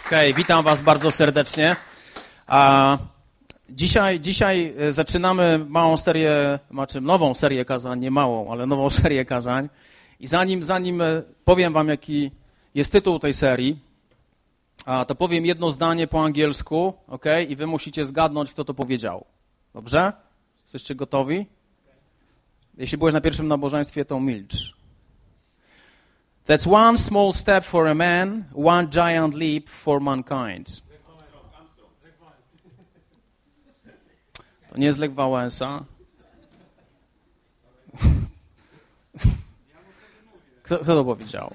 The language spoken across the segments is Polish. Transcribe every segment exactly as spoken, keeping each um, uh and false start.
Okej, okay, witam was bardzo serdecznie. A dzisiaj, dzisiaj zaczynamy małą serię, znaczy nową serię kazań, nie małą, ale nową serię kazań. I zanim, zanim powiem wam, jaki jest tytuł tej serii, a to powiem jedno zdanie po angielsku, ok? I wy musicie zgadnąć, kto to powiedział. Dobrze? Jesteście gotowi? Jeśli byłeś na pierwszym nabożeństwie, to milcz. That's one small step for a man, one giant leap for mankind. To nie jest Lech Wałęsa. Kto, kto to powiedział?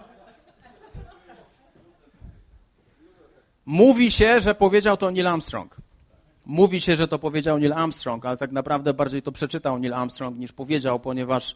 Mówi się, że powiedział to Neil Armstrong. Mówi się, że to powiedział Neil Armstrong, ale tak naprawdę bardziej to przeczytał Neil Armstrong niż powiedział, ponieważ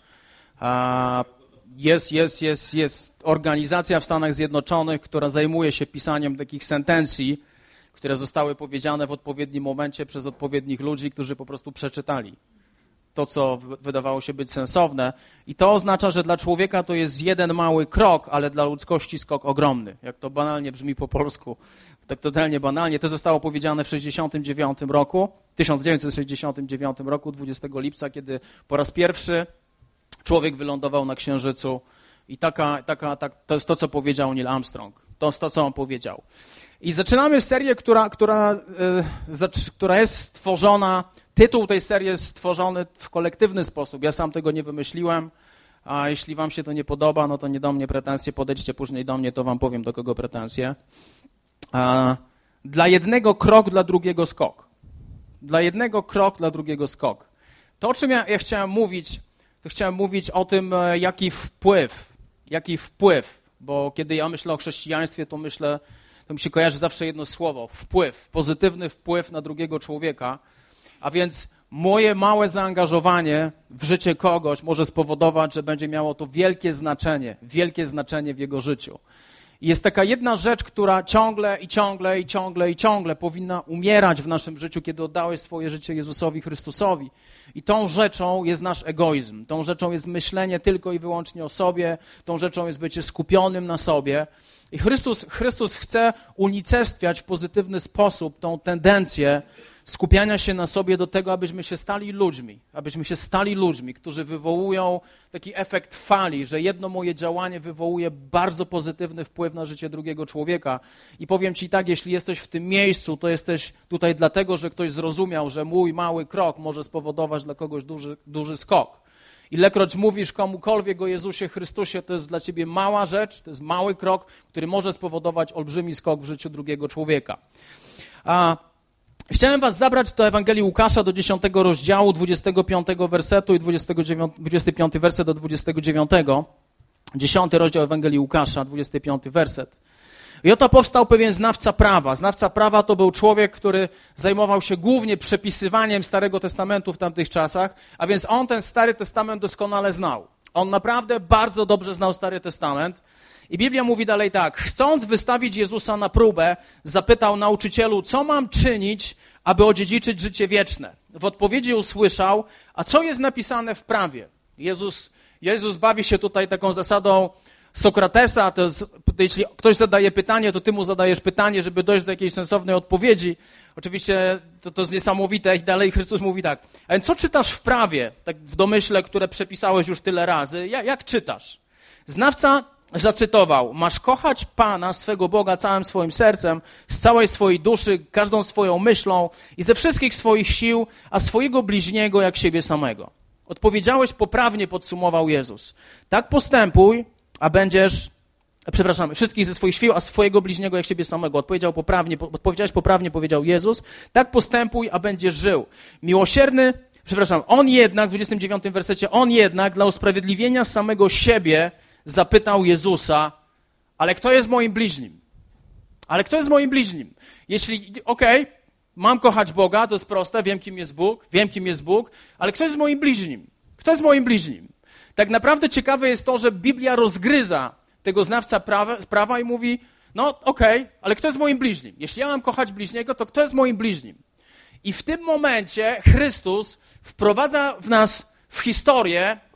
a, jest, jest, jest, jest organizacja w Stanach Zjednoczonych, która zajmuje się pisaniem takich sentencji, które zostały powiedziane w odpowiednim momencie przez odpowiednich ludzi, którzy po prostu przeczytali to, co wydawało się być sensowne. I to oznacza, że dla człowieka to jest jeden mały krok, ale dla ludzkości skok ogromny. Jak to banalnie brzmi po polsku, tak totalnie banalnie. To zostało powiedziane w sześćdziesiątym dziewiątym roku, tysiąc dziewięćset sześćdziesiątym dziewiątym roku, dwudziestego lipca, kiedy po raz pierwszy człowiek wylądował na Księżycu. I taka, taka, tak, to jest to, co powiedział Neil Armstrong. To jest to, co on powiedział. I zaczynamy serię, która, która, yy, która jest stworzona. Tytuł tej serii jest stworzony w kolektywny sposób. Ja sam tego nie wymyśliłem, a jeśli wam się to nie podoba, no to nie do mnie pretensje, podejdźcie później do mnie, to wam powiem, do kogo pretensje. A, dla jednego krok, dla drugiego skok. Dla jednego krok, dla drugiego skok. To, o czym ja, ja chciałem mówić, to chciałem mówić o tym, jaki wpływ, jaki wpływ, bo kiedy ja myślę o chrześcijaństwie, to myślę, to mi się kojarzy zawsze jedno słowo, wpływ, pozytywny wpływ na drugiego człowieka. A więc moje małe zaangażowanie w życie kogoś może spowodować, że będzie miało to wielkie znaczenie, wielkie znaczenie w jego życiu. I jest taka jedna rzecz, która ciągle i ciągle i ciągle i ciągle powinna umierać w naszym życiu, kiedy oddałeś swoje życie Jezusowi Chrystusowi. I tą rzeczą jest nasz egoizm. Tą rzeczą jest myślenie tylko i wyłącznie o sobie. Tą rzeczą jest bycie skupionym na sobie. I Chrystus, Chrystus chce unicestwiać w pozytywny sposób tą tendencję skupiania się na sobie do tego, abyśmy się stali ludźmi, abyśmy się stali ludźmi, którzy wywołują taki efekt fali, że jedno moje działanie wywołuje bardzo pozytywny wpływ na życie drugiego człowieka. I powiem ci tak, jeśli jesteś w tym miejscu, to jesteś tutaj dlatego, że ktoś zrozumiał, że mój mały krok może spowodować dla kogoś duży, duży skok. Ilekroć mówisz komukolwiek o Jezusie Chrystusie, to jest dla ciebie mała rzecz, to jest mały krok, który może spowodować olbrzymi skok w życiu drugiego człowieka. A Chciałem was zabrać do Ewangelii Łukasza, do dziesiątego rozdziału, dwudziestego piątego wersetu i dwudziesty piąty werset do dwudziestego dziewiątego. Dziesiąty rozdział Ewangelii Łukasza, dwudziesty piąty werset. I oto powstał pewien znawca prawa. Znawca prawa to był człowiek, który zajmował się głównie przepisywaniem Starego Testamentu w tamtych czasach, a więc on ten Stary Testament doskonale znał. On naprawdę bardzo dobrze znał Stary Testament. I Biblia mówi dalej tak, chcąc wystawić Jezusa na próbę, zapytał nauczycielu, co mam czynić, aby odziedziczyć życie wieczne. W odpowiedzi usłyszał, a co jest napisane w prawie? Jezus, Jezus bawi się tutaj taką zasadą Sokratesa, to jest, jeśli ktoś zadaje pytanie, to ty mu zadajesz pytanie, żeby dojść do jakiejś sensownej odpowiedzi. Oczywiście to, to jest niesamowite i dalej Chrystus mówi tak, a co czytasz w prawie, tak w domyśle, które przepisałeś już tyle razy, jak, jak czytasz? Znawca zacytował, masz kochać Pana, swego Boga, całym swoim sercem, z całej swojej duszy, każdą swoją myślą i ze wszystkich swoich sił, a swojego bliźniego jak siebie samego. Odpowiedziałeś poprawnie, podsumował Jezus. Tak postępuj, a będziesz, przepraszam, wszystkich ze swoich sił, a swojego bliźniego jak siebie samego. Odpowiedział poprawnie, odpowiedziałeś poprawnie, powiedział Jezus. Tak postępuj, a będziesz żył. Miłosierny, przepraszam, on jednak, w dwudziestym dziewiątym wersecie, on jednak dla usprawiedliwienia samego siebie zapytał Jezusa, ale kto jest moim bliźnim? Ale kto jest moim bliźnim? Jeśli, okej, okay, mam kochać Boga, to jest proste, wiem kim jest Bóg, wiem kim jest Bóg, ale kto jest moim bliźnim? Kto jest moim bliźnim? Tak naprawdę ciekawe jest to, że Biblia rozgryza tego znawca prawa, prawa i mówi, no okej, okay, ale kto jest moim bliźnim? Jeśli ja mam kochać bliźniego, to kto jest moim bliźnim? I w tym momencie Chrystus wprowadza w nas w historię,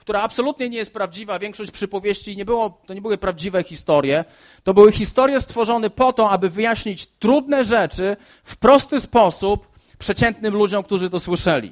która absolutnie nie jest prawdziwa, większość przypowieści nie było, to nie były prawdziwe historie, to były historie stworzone po to, aby wyjaśnić trudne rzeczy w prosty sposób przeciętnym ludziom, którzy to słyszeli.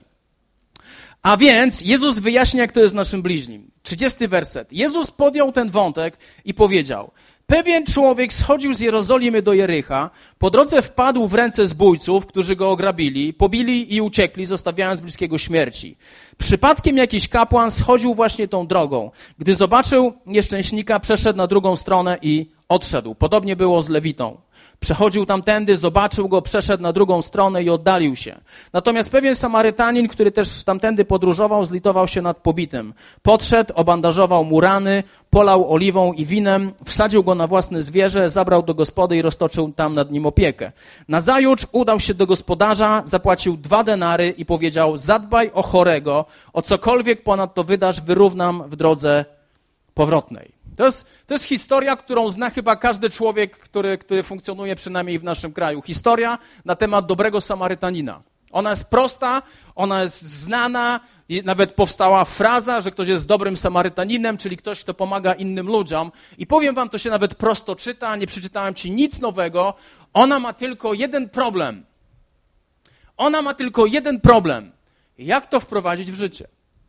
A więc Jezus wyjaśnia, kto jest naszym bliźnim. trzydziesty werset. Jezus podjął ten wątek i powiedział: pewien człowiek schodził z Jerozolimy do Jericha, po drodze wpadł w ręce zbójców, którzy go ograbili, pobili i uciekli, zostawiając bliskiego śmierci. Przypadkiem jakiś kapłan schodził właśnie tą drogą. Gdy zobaczył nieszczęśnika, przeszedł na drugą stronę i odszedł. Podobnie było z Lewitą. Przechodził tamtędy, zobaczył go, przeszedł na drugą stronę i oddalił się. Natomiast pewien Samarytanin, który też tamtędy podróżował, zlitował się nad pobitym. Podszedł, obandażował mu rany, polał oliwą i winem, wsadził go na własne zwierzę, zabrał do gospody i roztoczył tam nad nim opiekę. Nazajutrz udał się do gospodarza, zapłacił dwa denary i powiedział: zadbaj o chorego, o cokolwiek ponadto wydasz, wyrównam w drodze powrotnej. To jest, to jest historia, którą zna chyba każdy człowiek, który, który funkcjonuje przynajmniej w naszym kraju. Historia na temat dobrego Samarytanina. Ona jest prosta, ona jest znana, nawet powstała fraza, że ktoś jest dobrym Samarytaninem, czyli ktoś, kto pomaga innym ludziom. I powiem wam, to się nawet prosto czyta, nie przeczytałem ci nic nowego. Ona ma tylko jeden problem. Ona ma tylko jeden problem. Jak to wprowadzić w życie?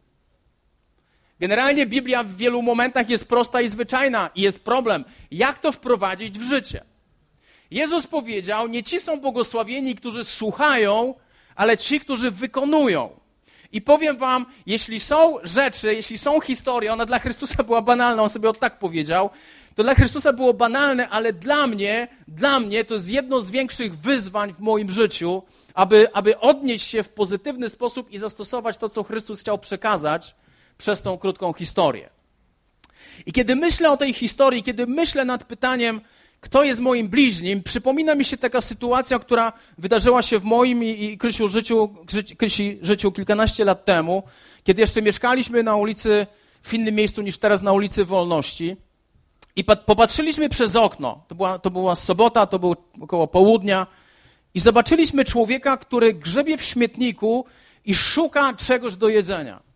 Generalnie Biblia w wielu momentach jest prosta i zwyczajna i jest problem. Jak to wprowadzić w życie? Jezus powiedział: nie ci są błogosławieni, którzy słuchają, ale ci, którzy wykonują. I powiem wam, jeśli są rzeczy, jeśli są historie, ona dla Chrystusa była banalna, on sobie od tak powiedział, to dla Chrystusa było banalne, ale dla mnie, dla mnie to jest jedno z większych wyzwań w moim życiu, aby, aby odnieść się w pozytywny sposób i zastosować to, co Chrystus chciał przekazać przez tą krótką historię. I kiedy myślę o tej historii, kiedy myślę nad pytaniem, kto jest moim bliźnim, przypomina mi się taka sytuacja, która wydarzyła się w moim i, i Krysiu życiu, Krysi życiu kilkanaście lat temu, kiedy jeszcze mieszkaliśmy na ulicy, w innym miejscu niż teraz, na ulicy Wolności. I popatrzyliśmy przez okno, to była, to była sobota, to było około południa, i zobaczyliśmy człowieka, który grzebie w śmietniku i szuka czegoś do jedzenia.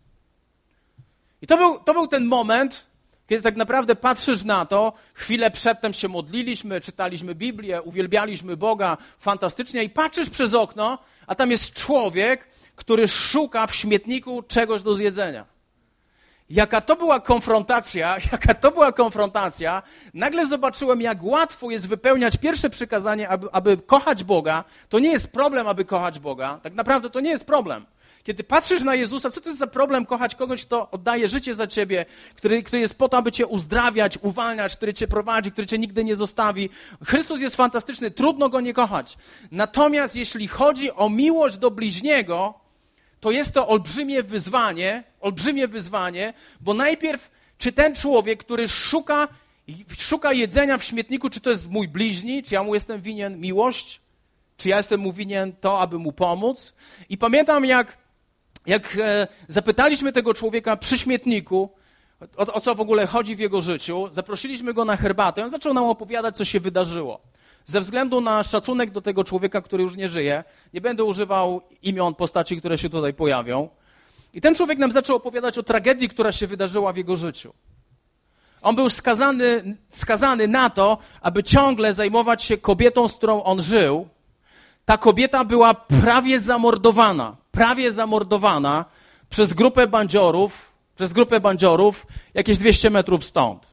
I to był, to był ten moment, kiedy tak naprawdę patrzysz na to, chwilę przedtem się modliliśmy, czytaliśmy Biblię, uwielbialiśmy Boga, fantastycznie, i patrzysz przez okno, a tam jest człowiek, który szuka w śmietniku czegoś do zjedzenia. Jaka to była konfrontacja, jaka to była konfrontacja, nagle zobaczyłem, jak łatwo jest wypełniać pierwsze przykazanie, aby, aby kochać Boga. To nie jest problem, aby kochać Boga, tak naprawdę to nie jest problem. Kiedy patrzysz na Jezusa, co to jest za problem kochać kogoś, kto oddaje życie za ciebie, który, który jest po to, aby cię uzdrawiać, uwalniać, który cię prowadzi, który cię nigdy nie zostawi. Chrystus jest fantastyczny, trudno go nie kochać. Natomiast jeśli chodzi o miłość do bliźniego, to jest to olbrzymie wyzwanie, olbrzymie wyzwanie, bo najpierw, czy ten człowiek, który szuka, szuka jedzenia w śmietniku, czy to jest mój bliźni, czy ja mu jestem winien miłość, czy ja jestem mu winien to, aby mu pomóc. I pamiętam, jak Jak e, zapytaliśmy tego człowieka przy śmietniku, o, o co w ogóle chodzi w jego życiu, zaprosiliśmy go na herbatę, on zaczął nam opowiadać, co się wydarzyło. Ze względu na szacunek do tego człowieka, który już nie żyje, nie będę używał imion postaci, które się tutaj pojawią. I ten człowiek nam zaczął opowiadać o tragedii, która się wydarzyła w jego życiu. On był skazany, skazany na to, aby ciągle zajmować się kobietą, z którą on żył. Ta kobieta była prawie zamordowana, prawie zamordowana przez grupę bandziorów, przez grupę bandziorów jakieś dwieście metrów stąd.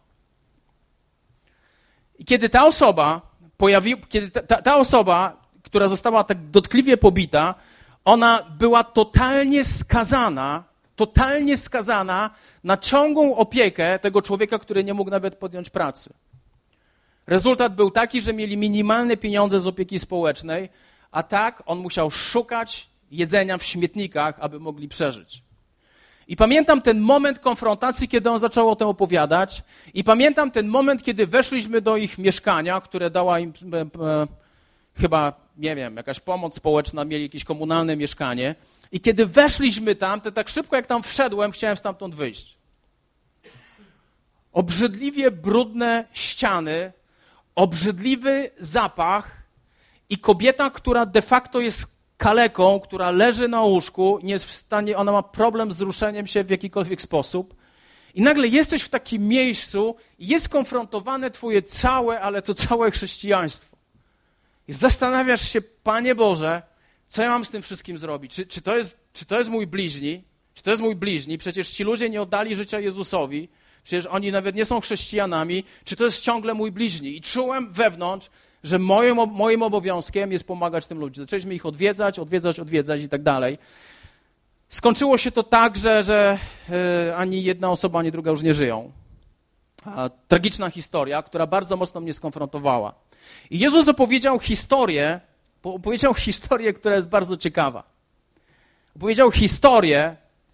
I kiedy ta osoba pojawi, kiedy ta, ta, ta osoba, która została tak dotkliwie pobita, ona była totalnie skazana, totalnie skazana na ciągłą opiekę tego człowieka, który nie mógł nawet podjąć pracy. Rezultat był taki, że mieli minimalne pieniądze z opieki społecznej, a tak on musiał szukać jedzenia w śmietnikach, aby mogli przeżyć. I pamiętam ten moment konfrontacji, kiedy on zaczął o tym opowiadać, i pamiętam ten moment, kiedy weszliśmy do ich mieszkania, które dała im e, e, chyba, nie wiem, jakaś pomoc społeczna, mieli jakieś komunalne mieszkanie, i kiedy weszliśmy tam, to tak szybko jak tam wszedłem, chciałem stamtąd wyjść. Obrzydliwie brudne ściany, obrzydliwy zapach i kobieta, która de facto jest kaleką, która leży na łóżku, nie jest w stanie, ona ma problem z ruszeniem się w jakikolwiek sposób. I nagle jesteś w takim miejscu i jest skonfrontowane twoje całe, ale to całe chrześcijaństwo. I zastanawiasz się, Panie Boże, co ja mam z tym wszystkim zrobić? Czy, czy, to jest, czy to jest mój bliźni? Czy to jest mój bliźni? Przecież ci ludzie nie oddali życia Jezusowi. Przecież oni nawet nie są chrześcijanami. Czy to jest ciągle mój bliźni? I czułem wewnątrz, że moim, moim obowiązkiem jest pomagać tym ludziom. Zaczęliśmy ich odwiedzać, odwiedzać, odwiedzać i tak dalej. Skończyło się to tak, że, że yy, ani jedna osoba, ani druga już nie żyją. A, tragiczna historia, która bardzo mocno mnie skonfrontowała. I Jezus opowiedział historię, opowiedział historię, która jest bardzo ciekawa. Opowiedział historię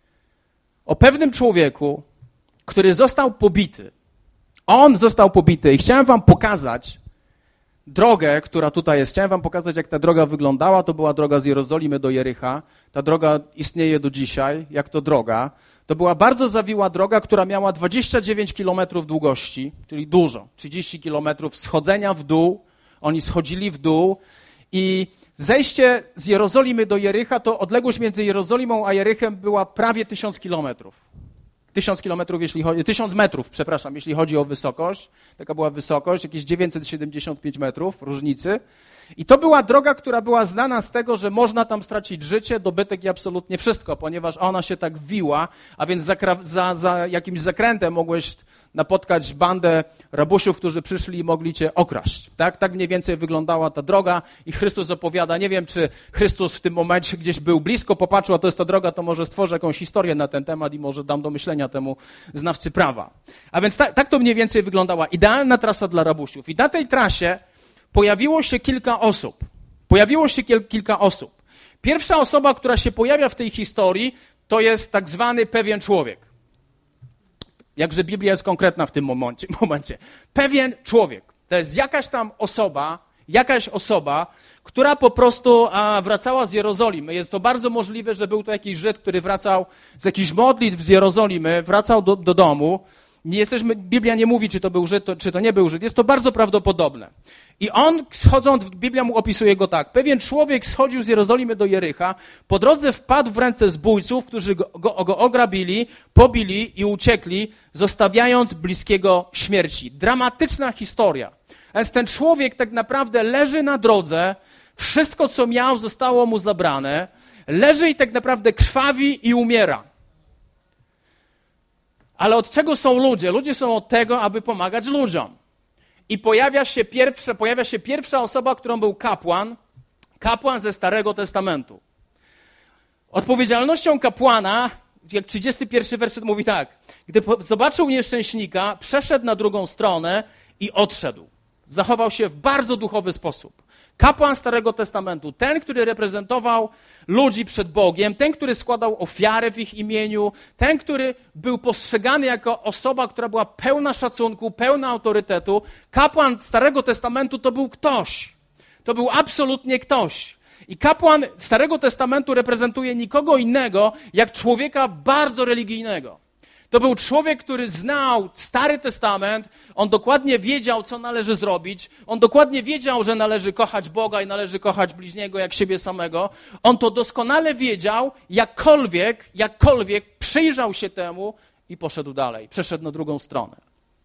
o pewnym człowieku, który został pobity. On został pobity i chciałem wam pokazać drogę, która tutaj jest. Chciałem wam pokazać, jak ta droga wyglądała. To była droga z Jerozolimy do Jericha. Ta droga istnieje do dzisiaj, jak to droga. To była bardzo zawiła droga, która miała dwadzieścia dziewięć kilometrów długości, czyli dużo, trzydzieści kilometrów schodzenia w dół. Oni schodzili w dół i zejście z Jerozolimy do Jericha, to odległość między Jerozolimą a Jerychem była prawie tysiąc kilometrów. Tysiąc kilometrów, jeśli chodzi, tysiąc metrów, przepraszam, jeśli chodzi o wysokość. Taka była wysokość, jakieś dziewięćset siedemdziesiąt pięć metrów różnicy. I to była droga, która była znana z tego, że można tam stracić życie, dobytek i absolutnie wszystko, ponieważ ona się tak wiła, a więc za, za, za jakimś zakrętem mogłeś napotkać bandę rabusiów, którzy przyszli i mogli cię okraść. Tak, tak mniej więcej wyglądała ta droga i Chrystus opowiada, nie wiem, czy Chrystus w tym momencie gdzieś był blisko, popatrzył, a to jest ta droga, to może stworzę jakąś historię na ten temat i może dam do myślenia temu znawcy prawa. A więc ta, tak to mniej więcej wyglądała. Idealna trasa dla rabusiów. I na tej trasie pojawiło się kilka osób. Pojawiło się kiel, kilka osób. Pierwsza osoba, która się pojawia w tej historii, to jest tak zwany pewien człowiek. Jakże Biblia jest konkretna w tym momencie. momencie. Pewien człowiek. To jest jakaś tam osoba, jakaś osoba, która po prostu a, wracała z Jerozolimy. Jest to bardzo możliwe, że był to jakiś Żyd, który wracał z jakichś modlitw z Jerozolimy, wracał do, do domu. Nie jesteśmy, Biblia nie mówi, czy to był Żyd, to, czy to nie był Żyd. Jest to bardzo prawdopodobne. I on, schodząc, Biblia mu opisuje go tak. Pewien człowiek schodził z Jerozolimy do Jericha, po drodze wpadł w ręce zbójców, którzy go, go, go ograbili, pobili i uciekli, zostawiając bliskiego śmierci. Dramatyczna historia. A więc ten człowiek tak naprawdę leży na drodze, wszystko co miał zostało mu zabrane, leży i tak naprawdę krwawi i umiera. Ale od czego są ludzie? Ludzie są od tego, aby pomagać ludziom. I pojawia się, pierwsza, pojawia się pierwsza osoba, którą był kapłan, kapłan ze Starego Testamentu. Odpowiedzialnością kapłana, jak trzydziesty pierwszy werset mówi tak, gdy zobaczył nieszczęśnika, przeszedł na drugą stronę i odszedł. Zachował się w bardzo duchowy sposób. Kapłan Starego Testamentu, ten, który reprezentował ludzi przed Bogiem, ten, który składał ofiary w ich imieniu, ten, który był postrzegany jako osoba, która była pełna szacunku, pełna autorytetu. Kapłan Starego Testamentu to był ktoś. To był absolutnie ktoś. I kapłan Starego Testamentu reprezentuje nikogo innego, jak człowieka bardzo religijnego. To był człowiek, który znał Stary Testament, on dokładnie wiedział, co należy zrobić, on dokładnie wiedział, że należy kochać Boga i należy kochać bliźniego jak siebie samego. On to doskonale wiedział, jakkolwiek, jakkolwiek przyjrzał się temu i poszedł dalej, przeszedł na drugą stronę.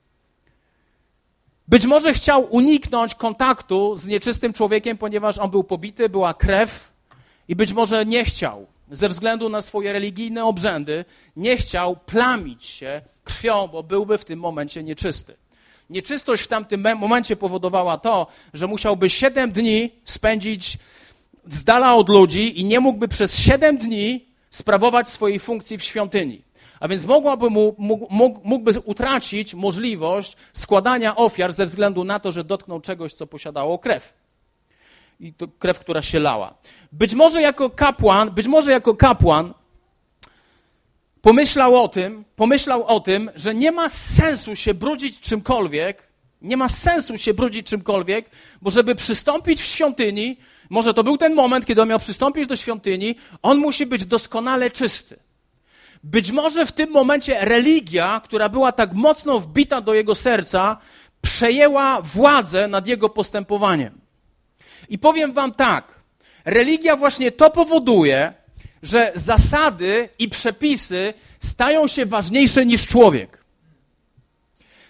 Być może chciał uniknąć kontaktu z nieczystym człowiekiem, ponieważ on był pobity, była krew i być może nie chciał. Ze względu na swoje religijne obrzędy nie chciał plamić się krwią, bo byłby w tym momencie nieczysty. Nieczystość w tamtym momencie powodowała to, że musiałby siedem dni spędzić z dala od ludzi i nie mógłby przez siedem dni sprawować swojej funkcji w świątyni. A więc mogłaby mu, mógł, mógłby utracić możliwość składania ofiar ze względu na to, że dotknął czegoś, co posiadało krew. I to krew, która się lała. Być może jako kapłan, być może jako kapłan pomyślał o tym, pomyślał o tym, że nie ma sensu się brudzić czymkolwiek, nie ma sensu się brudzić czymkolwiek, bo żeby przystąpić w świątyni, może to był ten moment, kiedy on miał przystąpić do świątyni, on musi być doskonale czysty. Być może w tym momencie religia, która była tak mocno wbita do jego serca, przejęła władzę nad jego postępowaniem. I powiem wam tak, religia właśnie to powoduje, że zasady i przepisy stają się ważniejsze niż człowiek.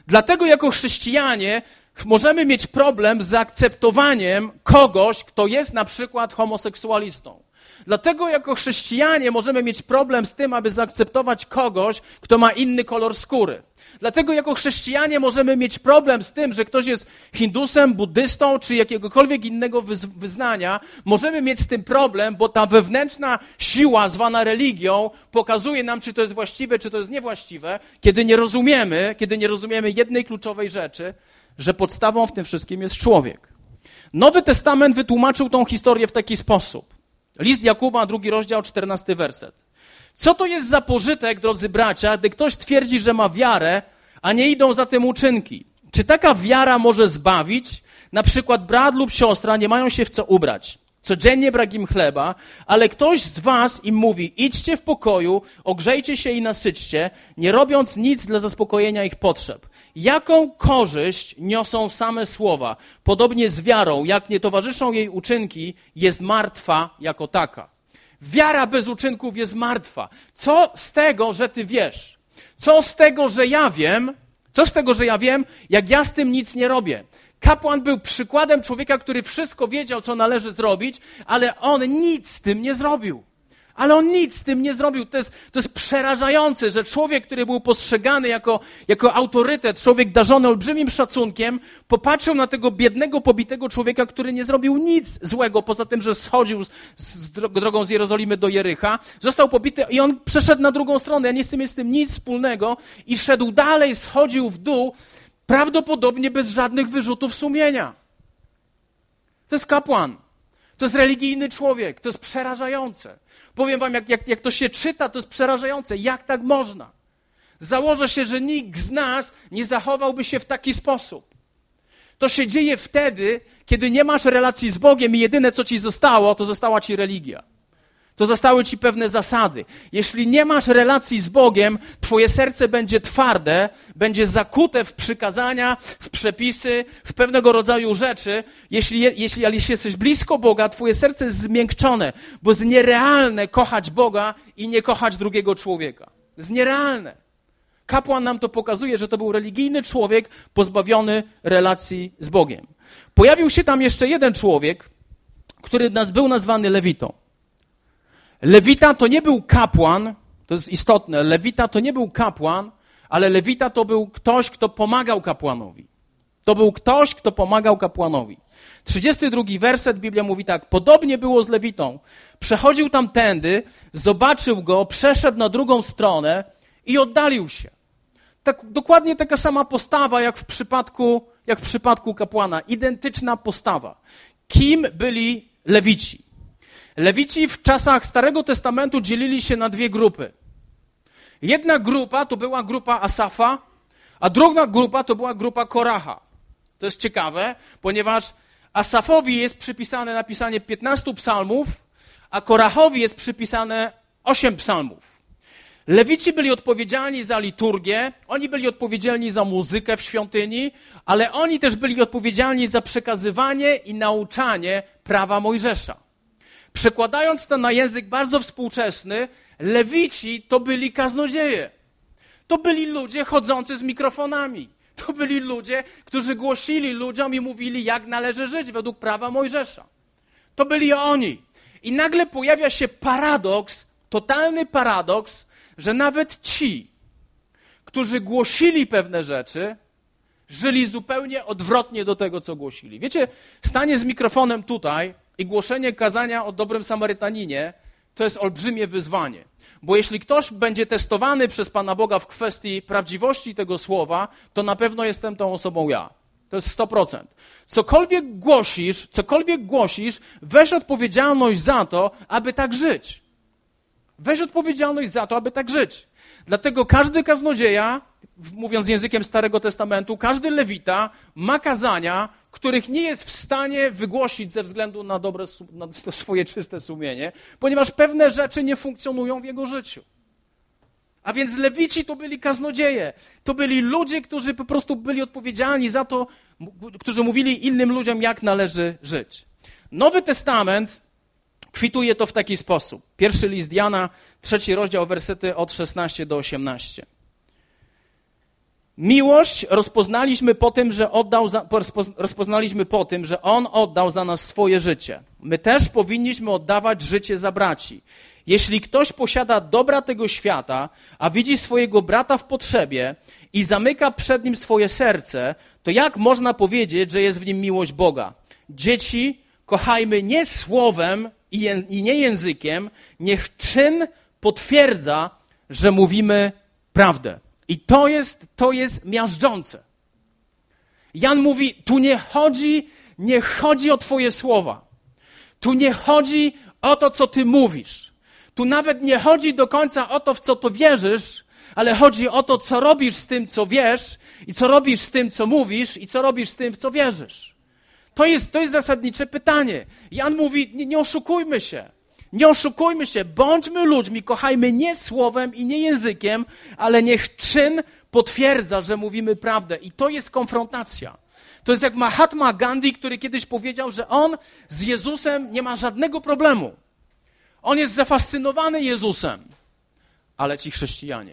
Dlatego jako chrześcijanie możemy mieć problem z zaakceptowaniem kogoś, kto jest na przykład homoseksualistą. Dlatego jako chrześcijanie możemy mieć problem z tym, aby zaakceptować kogoś, kto ma inny kolor skóry. Dlatego jako chrześcijanie możemy mieć problem z tym, że ktoś jest hindusem, buddystą czy jakiegokolwiek innego wyznania. Możemy mieć z tym problem, bo ta wewnętrzna siła zwana religią pokazuje nam, czy to jest właściwe, czy to jest niewłaściwe, kiedy nie rozumiemy, kiedy nie rozumiemy jednej kluczowej rzeczy, że podstawą w tym wszystkim jest człowiek. Nowy Testament wytłumaczył tą historię w taki sposób. List Jakuba, drugi rozdział, czternasty werset. Co to jest za pożytek, drodzy bracia, gdy ktoś twierdzi, że ma wiarę, a nie idą za tym uczynki? Czy taka wiara może zbawić? Na przykład brat lub siostra nie mają się w co ubrać. Codziennie brak im chleba, ale ktoś z was im mówi, idźcie w pokoju, ogrzejcie się i nasyćcie, nie robiąc nic dla zaspokojenia ich potrzeb. Jaką korzyść niosą same słowa? Podobnie z wiarą, jak nie towarzyszą jej uczynki, jest martwa jako taka. Wiara bez uczynków jest martwa. Co z tego, że ty wiesz? Co z tego, że ja wiem? Co z tego, że ja wiem, jak ja z tym nic nie robię? Kapłan był przykładem człowieka, który wszystko wiedział, co należy zrobić, ale on nic z tym nie zrobił. Ale on nic z tym nie zrobił. To jest, to jest przerażające, że człowiek, który był postrzegany jako, jako autorytet, człowiek darzony olbrzymim szacunkiem, popatrzył na tego biednego, pobitego człowieka, który nie zrobił nic złego, poza tym, że schodził z, z drogą z Jerozolimy do Jericha, został pobity i on przeszedł na drugą stronę. Ja nie chcę mieć z tym nic wspólnego i szedł dalej, schodził w dół, prawdopodobnie bez żadnych wyrzutów sumienia. To jest kapłan. To jest religijny człowiek. To jest przerażające. Powiem wam, jak, jak, jak to się czyta, to jest przerażające. Jak tak można? Założę się, że nikt z nas nie zachowałby się w taki sposób. To się dzieje wtedy, kiedy nie masz relacji z Bogiem i jedyne, co ci zostało, to została ci religia. To zostały ci pewne zasady. Jeśli nie masz relacji z Bogiem, twoje serce będzie twarde, będzie zakute w przykazania, w przepisy, w pewnego rodzaju rzeczy. Jeśli, jeśli, jeśli jesteś blisko Boga, twoje serce jest zmiękczone, bo jest nierealne kochać Boga i nie kochać drugiego człowieka. Jest nierealne. Kapłan nam to pokazuje, że to był religijny człowiek pozbawiony relacji z Bogiem. Pojawił się tam jeszcze jeden człowiek, który nas był nazwany Lewitą. Lewita to nie był kapłan, to jest istotne, Lewita to nie był kapłan, ale Lewita to był ktoś, kto pomagał kapłanowi. To był ktoś, kto pomagał kapłanowi. trzydziesty drugi werset Biblia mówi tak, podobnie było z Lewitą. Przechodził tamtędy, zobaczył go, przeszedł na drugą stronę i oddalił się. Tak, dokładnie taka sama postawa jak w przypadku, jak w przypadku kapłana. Identyczna postawa. Kim byli Lewici? Lewici w czasach Starego Testamentu dzielili się na dwie grupy. Jedna grupa to była grupa Asafa, a druga grupa to była grupa Koracha. To jest ciekawe, ponieważ Asafowi jest przypisane napisanie piętnastu psalmów, a Korachowi jest przypisane osiem psalmów. Lewici byli odpowiedzialni za liturgię, oni byli odpowiedzialni za muzykę w świątyni, ale oni też byli odpowiedzialni za przekazywanie i nauczanie prawa Mojżesza. Przekładając to na język bardzo współczesny, Lewici to byli kaznodzieje. To byli ludzie chodzący z mikrofonami. To byli ludzie, którzy głosili ludziom i mówili, jak należy żyć według prawa Mojżesza. To byli oni. I nagle pojawia się paradoks, totalny paradoks, że nawet ci, którzy głosili pewne rzeczy, żyli zupełnie odwrotnie do tego, co głosili. Wiecie, stanie z mikrofonem tutaj i głoszenie kazania o dobrym Samarytaninie to jest olbrzymie wyzwanie. Bo jeśli ktoś będzie testowany przez Pana Boga w kwestii prawdziwości tego słowa, to na pewno jestem tą osobą ja. To jest sto procent. Cokolwiek głosisz, cokolwiek głosisz, weź odpowiedzialność za to, aby tak żyć. Weź odpowiedzialność za to, aby tak żyć. Dlatego każdy kaznodzieja, mówiąc językiem Starego Testamentu, każdy lewita ma kazania, których nie jest w stanie wygłosić ze względu na, dobre, na swoje czyste sumienie, ponieważ pewne rzeczy nie funkcjonują w jego życiu. A więc lewici to byli kaznodzieje. To byli ludzie, którzy po prostu byli odpowiedzialni za to, którzy mówili innym ludziom, jak należy żyć. Nowy Testament kwituje to w taki sposób. Pierwszy list Jana, trzeci rozdział, wersety od szesnastego do osiemnastego. Miłość rozpoznaliśmy po tym, że oddał za, rozpoznaliśmy po tym, że On oddał za nas swoje życie. My też powinniśmy oddawać życie za braci. Jeśli ktoś posiada dobra tego świata, a widzi swojego brata w potrzebie i zamyka przed nim swoje serce, to jak można powiedzieć, że jest w nim miłość Boga? Dzieci, kochajmy nie słowem i nie językiem, niech czyn potwierdza, że mówimy prawdę. I to jest, to jest miażdżące. Jan mówi, tu nie chodzi, nie chodzi o twoje słowa. Tu nie chodzi o to, co ty mówisz. Tu nawet nie chodzi do końca o to, w co to wierzysz, ale chodzi o to, co robisz z tym, co wiesz i co robisz z tym, co mówisz i co robisz z tym, w co wierzysz. To jest, to jest zasadnicze pytanie. Jan mówi, nie, nie oszukujmy się. Nie oszukujmy się, bądźmy ludźmi, kochajmy nie słowem i nie językiem, ale niech czyn potwierdza, że mówimy prawdę. I to jest konfrontacja. To jest jak Mahatma Gandhi, który kiedyś powiedział, że on z Jezusem nie ma żadnego problemu. On jest zafascynowany Jezusem, ale ci chrześcijanie.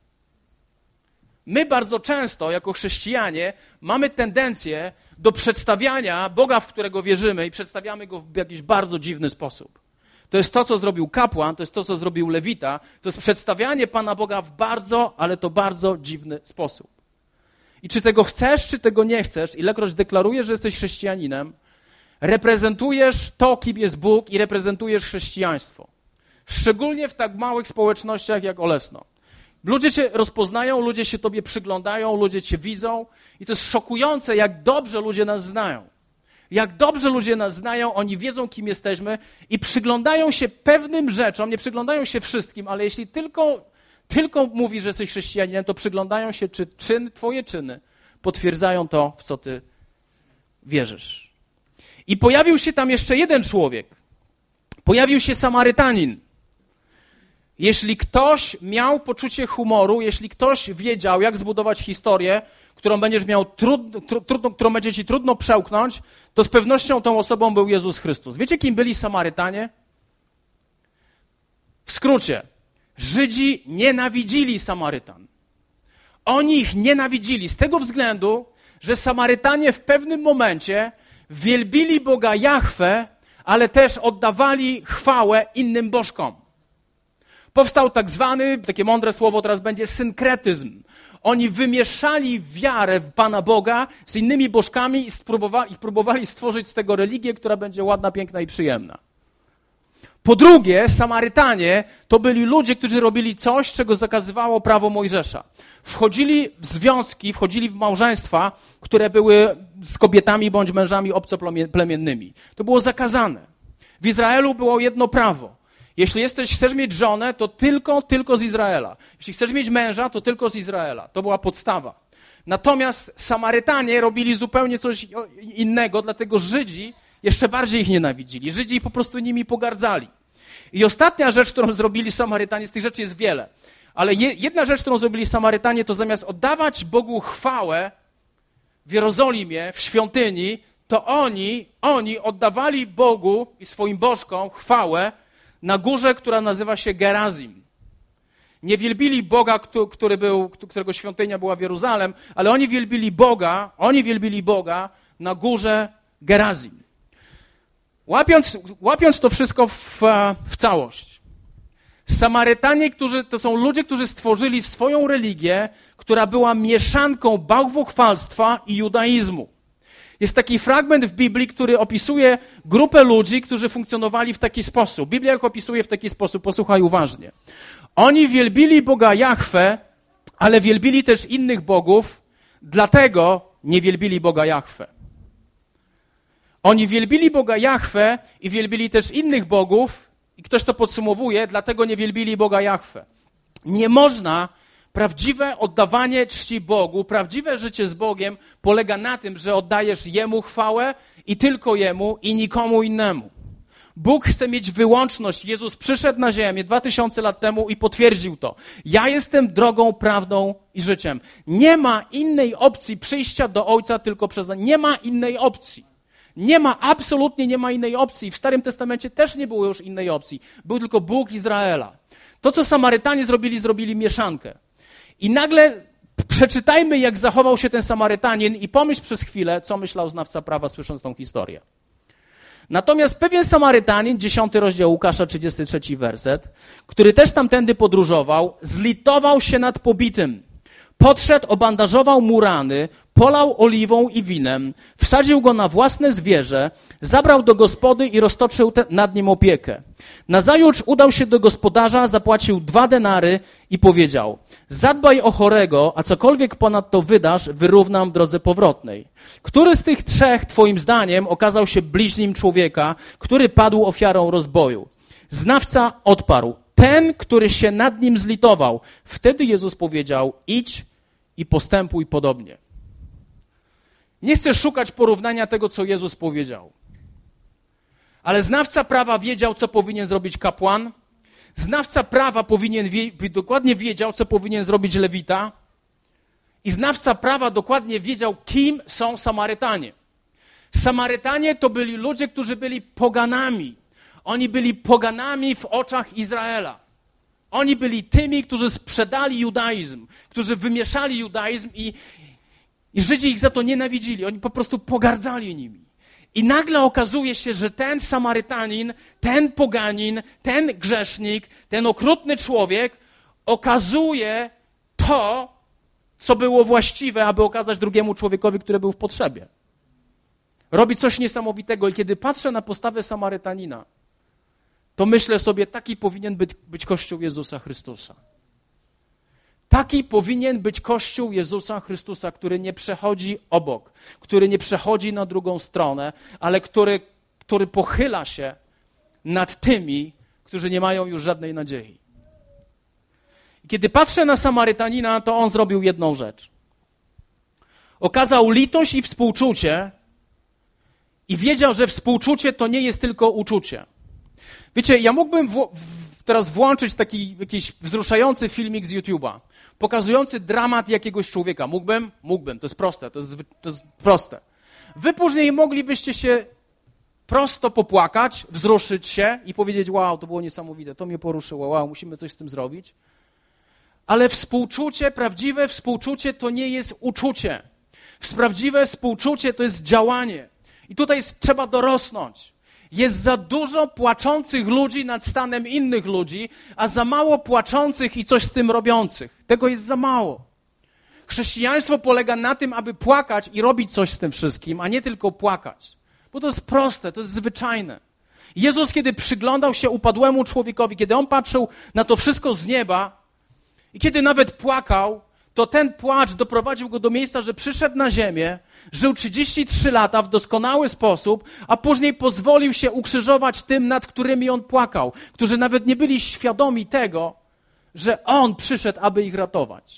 My bardzo często, jako chrześcijanie, mamy tendencję do przedstawiania Boga, w którego wierzymy i przedstawiamy Go w jakiś bardzo dziwny sposób. To jest to, co zrobił kapłan, to jest to, co zrobił lewita, to jest przedstawianie Pana Boga w bardzo, ale to bardzo dziwny sposób. I czy tego chcesz, czy tego nie chcesz, ilekroć deklarujesz, że jesteś chrześcijaninem, reprezentujesz to, kim jest Bóg i reprezentujesz chrześcijaństwo. Szczególnie w tak małych społecznościach jak Olesno. Ludzie cię rozpoznają, ludzie się tobie przyglądają, ludzie cię widzą i to jest szokujące, jak dobrze ludzie nas znają. Jak dobrze ludzie nas znają, oni wiedzą, kim jesteśmy i przyglądają się pewnym rzeczom, nie przyglądają się wszystkim, ale jeśli tylko, tylko mówisz, że jesteś chrześcijaninem, to przyglądają się, czy czyn, twoje czyny potwierdzają to, w co ty wierzysz. I pojawił się tam jeszcze jeden człowiek. Pojawił się Samarytanin. Jeśli ktoś miał poczucie humoru, jeśli ktoś wiedział, jak zbudować historię, którą będziesz miał trudno, trudno, którą będzie ci trudno przełknąć, to z pewnością tą osobą był Jezus Chrystus. Wiecie, kim byli Samarytanie? W skrócie, Żydzi nienawidzili Samarytan. Oni ich nienawidzili z tego względu, że Samarytanie w pewnym momencie wielbili Boga Jahwe, ale też oddawali chwałę innym bożkom. Powstał tak zwany, takie mądre słowo teraz będzie, synkretyzm. Oni wymieszali wiarę w Pana Boga z innymi bożkami i spróbowali, próbowali stworzyć z tego religię, która będzie ładna, piękna i przyjemna. Po drugie, Samarytanie to byli ludzie, którzy robili coś, czego zakazywało prawo Mojżesza. Wchodzili w związki, wchodzili w małżeństwa, które były z kobietami bądź mężami obcoplemiennymi. To było zakazane. W Izraelu było jedno prawo. Jeśli jesteś, chcesz mieć żonę, to tylko, tylko z Izraela. Jeśli chcesz mieć męża, to tylko z Izraela. To była podstawa. Natomiast Samarytanie robili zupełnie coś innego, dlatego Żydzi jeszcze bardziej ich nienawidzili. Żydzi po prostu nimi pogardzali. I ostatnia rzecz, którą zrobili Samarytanie, z tych rzeczy jest wiele, ale jedna rzecz, którą zrobili Samarytanie, to zamiast oddawać Bogu chwałę w Jerozolimie, w świątyni, to oni, oni oddawali Bogu i swoim bożkom chwałę na górze, która nazywa się Gerazim. Nie wielbili Boga, który był, którego świątynia była w Jeruzalem, ale oni wielbili Boga, oni wielbili Boga na górze Gerazim. Łapiąc, łapiąc to wszystko w, w całość. Samarytanie, którzy, to są ludzie, którzy stworzyli swoją religię, która była mieszanką bałwochwalstwa i judaizmu. Jest taki fragment w Biblii, który opisuje grupę ludzi, którzy funkcjonowali w taki sposób. Biblia ich opisuje w taki sposób, posłuchaj uważnie. Oni wielbili Boga Jahwe, ale wielbili też innych bogów, dlatego nie wielbili Boga Jahwe. Oni wielbili Boga Jahwe i wielbili też innych bogów, i ktoś to podsumowuje, dlatego nie wielbili Boga Jahwe. Nie można, prawdziwe oddawanie czci Bogu, prawdziwe życie z Bogiem polega na tym, że oddajesz Jemu chwałę i tylko Jemu i nikomu innemu. Bóg chce mieć wyłączność. Jezus przyszedł na ziemię dwa tysiące lat temu i potwierdził to. Ja jestem drogą, prawdą i życiem. Nie ma innej opcji przyjścia do Ojca tylko przez... Nie ma innej opcji. Nie ma, absolutnie nie ma innej opcji. W Starym Testamencie też nie było już innej opcji. Był tylko Bóg Izraela. To, co Samarytanie zrobili, zrobili mieszankę. I nagle Przeczytajmy, jak zachował się ten Samarytanin i pomyśl przez chwilę, co myślał znawca prawa, słysząc tą historię. Natomiast pewien Samarytanin, dziesiąty rozdział Łukasza, trzydziesty trzeci werset, który też tamtędy podróżował, zlitował się nad pobitym. Podszedł, obandażował mu rany, polał oliwą i winem, wsadził go na własne zwierzę, zabrał do gospody i roztoczył te, nad nim opiekę. Nazajutrz udał się do gospodarza, zapłacił dwa denary i powiedział: zadbaj o chorego, a cokolwiek ponadto wydasz, wyrównam w drodze powrotnej. Który z tych trzech, twoim zdaniem, okazał się bliźnim człowieka, który padł ofiarą rozboju? Znawca odparł: ten, który się nad nim zlitował. Wtedy Jezus powiedział: idź i postępuj podobnie. Nie chcę szukać porównania tego, co Jezus powiedział. Ale znawca prawa wiedział, co powinien zrobić kapłan. Znawca prawa powinien wie, dokładnie wiedział, co powinien zrobić lewita. I znawca prawa dokładnie wiedział, kim są Samarytanie. Samarytanie to byli ludzie, którzy byli poganami. Oni byli poganami w oczach Izraela. Oni byli tymi, którzy sprzedali judaizm, którzy wymieszali judaizm i, i Żydzi ich za to nienawidzili. Oni po prostu pogardzali nimi. I nagle okazuje się, że ten Samarytanin, ten poganin, ten grzesznik, ten okrutny człowiek okazuje to, co było właściwe, aby okazać drugiemu człowiekowi, który był w potrzebie. Robi coś niesamowitego i kiedy patrzę na postawę Samarytanina, to myślę sobie, taki powinien być, być Kościół Jezusa Chrystusa. Taki powinien być Kościół Jezusa Chrystusa, który nie przechodzi obok, który nie przechodzi na drugą stronę, ale który, który pochyla się nad tymi, którzy nie mają już żadnej nadziei. I kiedy patrzę na Samarytanina, to on zrobił jedną rzecz. Okazał litość i współczucie i wiedział, że współczucie to nie jest tylko uczucie. Wiecie, ja mógłbym w, w, teraz włączyć taki jakiś wzruszający filmik z YouTube'a, pokazujący dramat jakiegoś człowieka. Mógłbym? Mógłbym. To jest proste. To jest, to jest proste. Wy później moglibyście się prosto popłakać, wzruszyć się i powiedzieć: wow, to było niesamowite, to mnie poruszyło, wow, musimy coś z tym zrobić. Ale współczucie, prawdziwe współczucie to nie jest uczucie. Prawdziwe współczucie to jest działanie. I tutaj jest, trzeba dorosnąć. Jest za dużo płaczących ludzi nad stanem innych ludzi, a za mało płaczących i coś z tym robiących. Tego jest za mało. Chrześcijaństwo polega na tym, aby płakać i robić coś z tym wszystkim, a nie tylko płakać. Bo to jest proste, to jest zwyczajne. Jezus, kiedy przyglądał się upadłemu człowiekowi, kiedy on patrzył na to wszystko z nieba i kiedy nawet płakał, to ten płacz doprowadził go do miejsca, że przyszedł na ziemię, żył trzydzieści trzy lata w doskonały sposób, a później pozwolił się ukrzyżować tym, nad którymi on płakał, którzy nawet nie byli świadomi tego, że on przyszedł, aby ich ratować.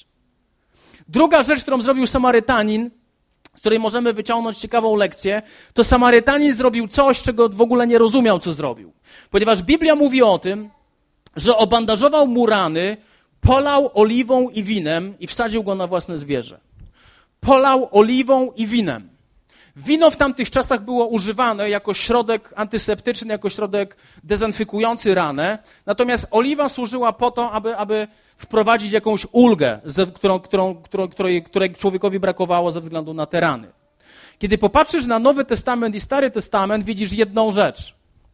Druga rzecz, którą zrobił Samarytanin, z której możemy wyciągnąć ciekawą lekcję, to Samarytanin zrobił coś, czego w ogóle nie rozumiał, co zrobił. Ponieważ Biblia mówi o tym, że obandażował mu rany, polał oliwą i winem i wsadził go na własne zwierzę. Polał oliwą i winem. Wino w tamtych czasach było używane jako środek antyseptyczny, jako środek dezynfekujący ranę, natomiast oliwa służyła po to, aby, aby wprowadzić jakąś ulgę, którą, którą, którą, której, której człowiekowi brakowało ze względu na te rany. Kiedy popatrzysz na Nowy Testament i Stary Testament, widzisz jedną rzecz.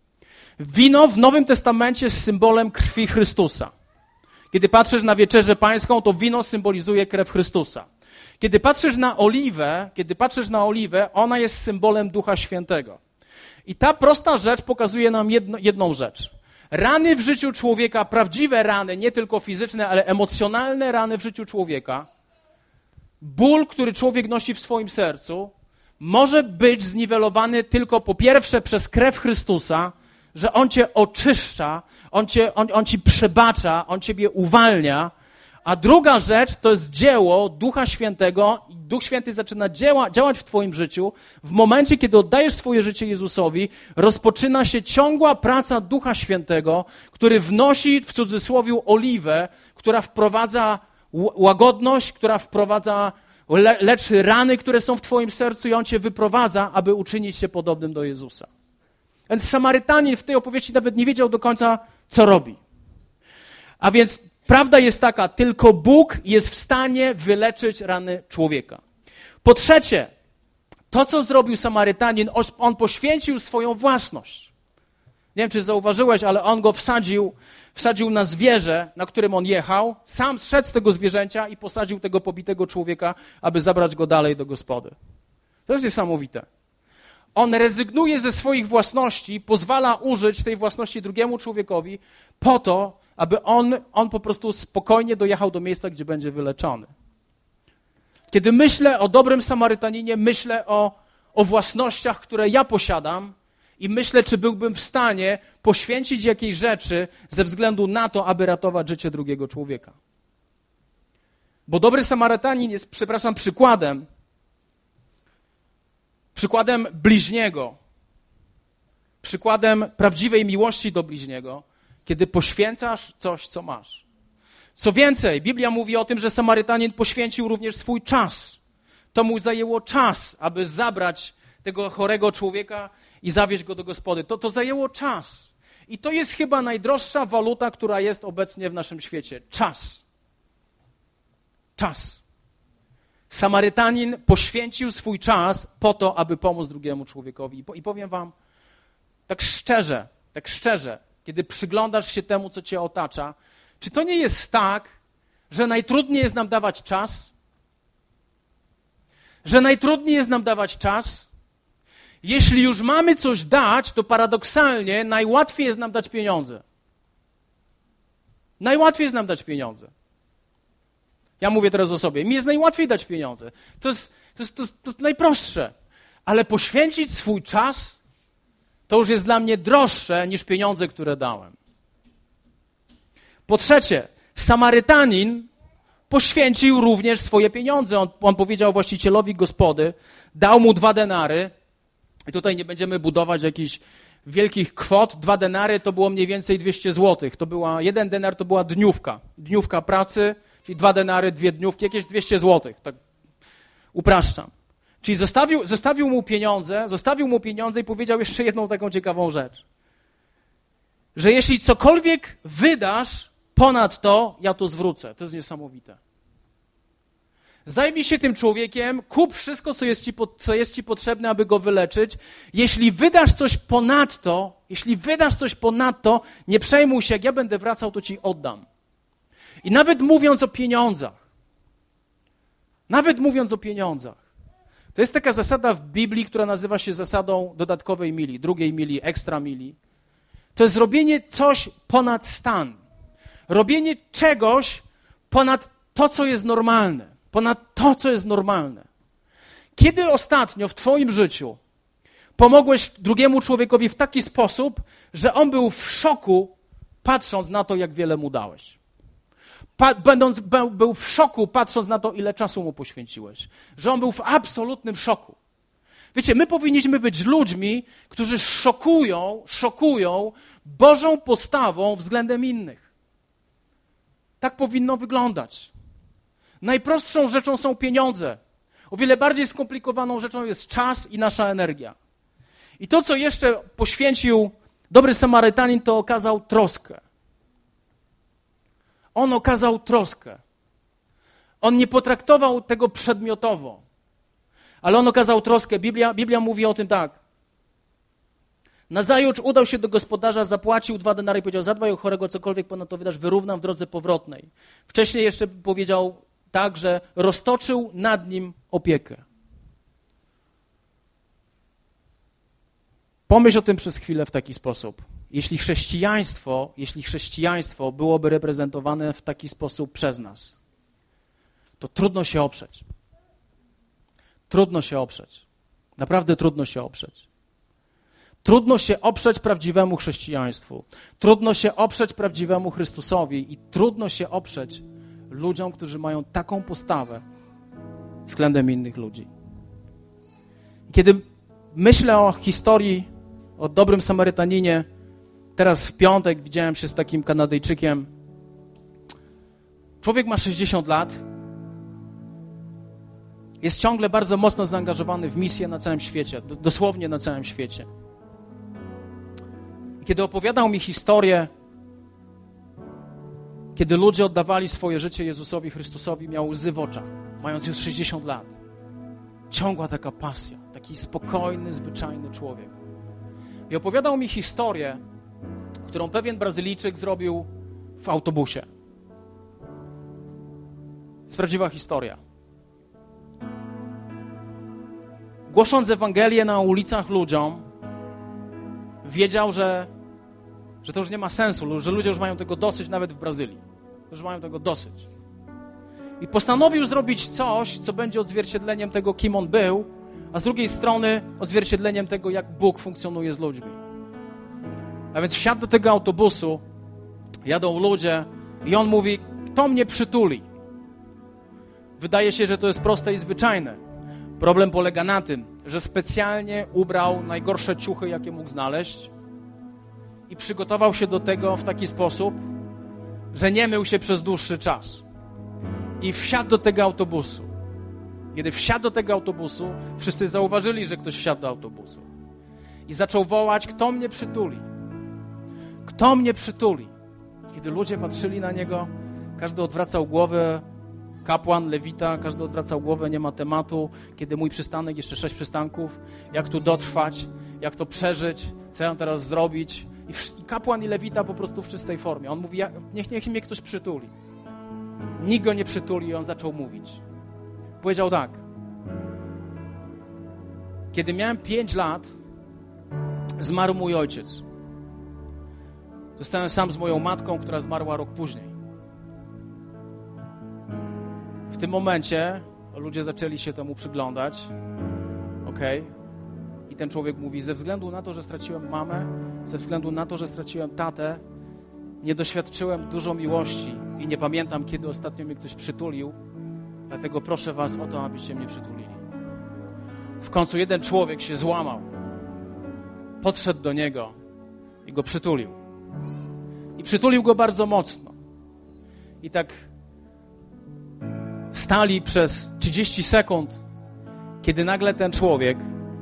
Wino w Nowym Testamencie jest symbolem krwi Chrystusa. Kiedy patrzysz na Wieczerzę Pańską, to wino symbolizuje krew Chrystusa. Kiedy patrzysz na oliwę, kiedy patrzysz na oliwę, ona jest symbolem Ducha Świętego. I ta prosta rzecz pokazuje nam jedno, jedną rzecz. Rany w życiu człowieka, prawdziwe rany, nie tylko fizyczne, ale emocjonalne rany w życiu człowieka, ból, który człowiek nosi w swoim sercu, może być zniwelowany tylko po pierwsze przez krew Chrystusa, że On cię oczyszcza, on, cię, on, on ci przebacza, On ciebie uwalnia, a druga rzecz to jest dzieło Ducha Świętego i Duch Święty zaczyna dzieła, działać w twoim życiu. W momencie, kiedy oddajesz swoje życie Jezusowi, rozpoczyna się ciągła praca Ducha Świętego, który wnosi w cudzysłowie oliwę, która wprowadza łagodność, która wprowadza, le, leczy rany, które są w twoim sercu i On cię wyprowadza, aby uczynić się podobnym do Jezusa. Więc Samarytanin w tej opowieści nawet nie wiedział do końca, co robi. A więc Prawda jest taka, tylko Bóg jest w stanie wyleczyć rany człowieka. Po trzecie, to, co zrobił Samarytanin, on poświęcił swoją własność. Nie wiem, czy zauważyłeś, ale on go wsadził, wsadził na zwierzę, na którym on jechał, sam zszedł z tego zwierzęcia i posadził tego pobitego człowieka, aby zabrać go dalej do gospody. To jest niesamowite. On rezygnuje ze swoich własności, pozwala użyć tej własności drugiemu człowiekowi po to, aby on, on po prostu spokojnie dojechał do miejsca, gdzie będzie wyleczony. Kiedy myślę o dobrym Samarytaninie, myślę o, o własnościach, które ja posiadam i myślę, czy byłbym w stanie poświęcić jakiejś rzeczy ze względu na to, aby ratować życie drugiego człowieka. Bo dobry Samarytanin jest, przepraszam, przykładem, przykładem bliźniego, przykładem prawdziwej miłości do bliźniego, kiedy poświęcasz coś, co masz. Co więcej, Biblia mówi o tym, że Samarytanin poświęcił również swój czas. To mu zajęło czas, aby zabrać tego chorego człowieka i zawieźć go do gospody. To, to zajęło czas. I to jest chyba najdroższa waluta, która jest obecnie w naszym świecie. Czas. Czas. Samarytanin poświęcił swój czas po to, aby pomóc drugiemu człowiekowi. I powiem wam, tak szczerze, tak szczerze, kiedy przyglądasz się temu, co cię otacza, czy to nie jest tak, że najtrudniej jest nam dawać czas? Że najtrudniej jest nam dawać czas? Jeśli już mamy coś dać, to paradoksalnie najłatwiej jest nam dać pieniądze. Najłatwiej jest nam dać pieniądze. Ja mówię teraz o sobie. Mi jest najłatwiej dać pieniądze. To jest, to jest, to jest, to jest najprostsze. Ale poświęcić swój czas, to już jest dla mnie droższe niż pieniądze, które dałem. Po trzecie, Samarytanin poświęcił również swoje pieniądze. On, on powiedział właścicielowi gospody, dał mu dwa denary. I tutaj nie będziemy budować jakichś wielkich kwot. Dwa denary to było mniej więcej dwieście złotych. To była, jeden denar to była dniówka. Dniówka pracy, czyli dwa denary, dwie dniówki, jakieś dwieście złotych. Tak upraszczam. Czyli zostawił, zostawił mu pieniądze, zostawił mu pieniądze i powiedział jeszcze jedną taką ciekawą rzecz. Że jeśli cokolwiek wydasz ponad to, ja to zwrócę. To jest niesamowite. Zajmij się tym człowiekiem, kup wszystko, co jest ci, co jest ci potrzebne, aby go wyleczyć. Jeśli wydasz coś ponadto, jeśli wydasz coś ponadto, nie przejmuj się, jak ja będę wracał, to ci oddam. I nawet mówiąc o pieniądzach, nawet mówiąc o pieniądzach, to jest taka zasada w Biblii, która nazywa się zasadą dodatkowej mili, drugiej mili, ekstra mili. To jest robienie coś ponad stan. Robienie czegoś ponad to, co jest normalne. Ponad to, co jest normalne. Kiedy ostatnio w twoim życiu pomogłeś drugiemu człowiekowi w taki sposób, że on był w szoku, patrząc na to, jak wiele mu dałeś? Pa, będąc, był w szoku, patrząc na to, ile czasu mu poświęciłeś. Że on był w absolutnym szoku. Wiecie, my powinniśmy być ludźmi, którzy szokują, szokują Bożą postawą względem innych. Tak powinno wyglądać. Najprostszą rzeczą są pieniądze. O wiele bardziej skomplikowaną rzeczą jest czas i nasza energia. I to, co jeszcze poświęcił dobry Samarytanin, to okazał troskę. On okazał troskę. On nie potraktował tego przedmiotowo, ale on okazał troskę. Biblia, Biblia mówi o tym tak. Nazajutrz udał się do gospodarza, zapłacił dwa denary i powiedział, zadbaj o chorego, cokolwiek ponad to wydasz, wyrównam w drodze powrotnej. Wcześniej jeszcze powiedział tak, że roztoczył nad nim opiekę. Pomyśl o tym przez chwilę w taki sposób. Jeśli chrześcijaństwo, jeśli chrześcijaństwo byłoby reprezentowane w taki sposób przez nas, to trudno się oprzeć. Trudno się oprzeć. Naprawdę trudno się oprzeć. Trudno się oprzeć prawdziwemu chrześcijaństwu. Trudno się oprzeć prawdziwemu Chrystusowi i trudno się oprzeć ludziom, którzy mają taką postawę względem innych ludzi. Kiedy myślę o historii, o dobrym Samarytaninie, teraz w piątek widziałem się z takim Kanadyjczykiem. Człowiek ma sześćdziesiąt lat. Jest ciągle bardzo mocno zaangażowany w misję na całym świecie, dosłownie na całym świecie. I kiedy opowiadał mi historię kiedy ludzie oddawali swoje życie Jezusowi Chrystusowi, miał łzy w oczach, mając już sześćdziesiąt lat. Ciągła taka pasja, taki spokojny, zwyczajny człowiek. I opowiadał mi historię, którą pewien Brazylijczyk zrobił w autobusie. Jest prawdziwa historia. Głosząc Ewangelię na ulicach ludziom, wiedział, że, że to już nie ma sensu, że ludzie już mają tego dosyć nawet w Brazylii. Już mają tego dosyć. I postanowił zrobić coś, co będzie odzwierciedleniem tego, kim on był, a z drugiej strony odzwierciedleniem tego, jak Bóg funkcjonuje z ludźmi. A więc wsiadł do tego autobusu, jadą ludzie i on mówi, kto mnie przytuli? Wydaje się, że to jest proste i zwyczajne. Problem polega na tym, że specjalnie ubrał najgorsze ciuchy, jakie mógł znaleźć i przygotował się do tego w taki sposób, że nie mył się przez dłuższy czas. I wsiadł do tego autobusu. Kiedy wsiadł do tego autobusu, wszyscy zauważyli, że ktoś wsiadł do autobusu. I zaczął wołać, kto mnie przytuli? Kto mnie przytuli? Kiedy ludzie patrzyli na niego, każdy odwracał głowę, kapłan, lewita, każdy odwracał głowę, nie ma tematu. Kiedy mój przystanek, jeszcze sześć przystanków, jak tu dotrwać, jak to przeżyć, co ja mam teraz zrobić. I, w, i kapłan i lewita po prostu w czystej formie. On mówi, ja, niech, niech mnie ktoś przytuli. Nikt go nie przytuli i on zaczął mówić. Powiedział tak. Kiedy miałem pięć lat, zmarł mój ojciec. Zostałem sam z moją matką, która zmarła rok później. W tym momencie ludzie zaczęli się temu przyglądać. Okej. Okay. I ten człowiek mówi, ze względu na to, że straciłem mamę, ze względu na to, że straciłem tatę, nie doświadczyłem dużo miłości i nie pamiętam, kiedy ostatnio mnie ktoś przytulił, dlatego proszę was o to, abyście mnie przytulili. W końcu jeden człowiek się złamał, podszedł do niego i go przytulił. I przytulił go bardzo mocno. I tak stali przez trzydzieści sekund, kiedy nagle ten człowiek,